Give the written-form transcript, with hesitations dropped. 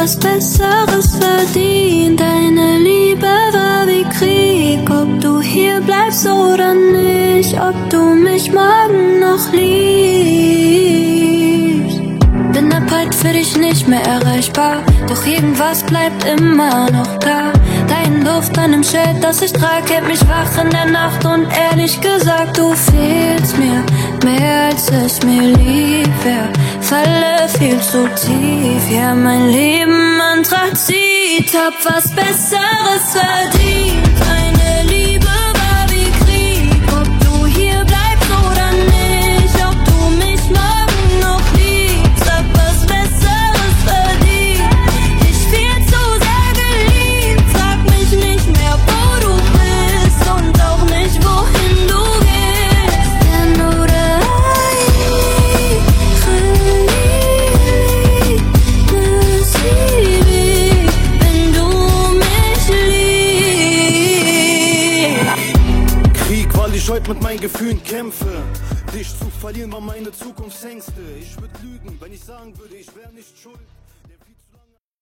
was Besseres verdient. Deine Liebe war wie Krieg, ob du hier bleibst oder nicht, ob du mich morgen noch liebst. Bin ab heute für dich nicht mehr erreichbar, doch irgendwas bleibt immer noch da. Dein Duft an dem Schild, das ich trag, hält mich wach in der Nacht. Und ehrlich gesagt, du fehlst mir mehr als es mir lieb wär. Falle viel zu tief, ja mein Leben Anthrazit. Hab was Besseres verdient. Deine Liebe war wie Krieg, ob du hier bleibst oder nicht, ob du mich morgen noch liebst. Hab was Besseres verdient. Ich viel zu sehr geliebt. Frag mich nicht mehr, wo du bist und auch nicht, wohin du gehst. Denn oder wenn du mich liebst. Krieg, weil ich heute mit meinen Gefühlen kämpfe. Dich zu verlieren war meine Zukunftsängste. Ich würde lügen, wenn ich sagen würde, ich wäre nicht schuld.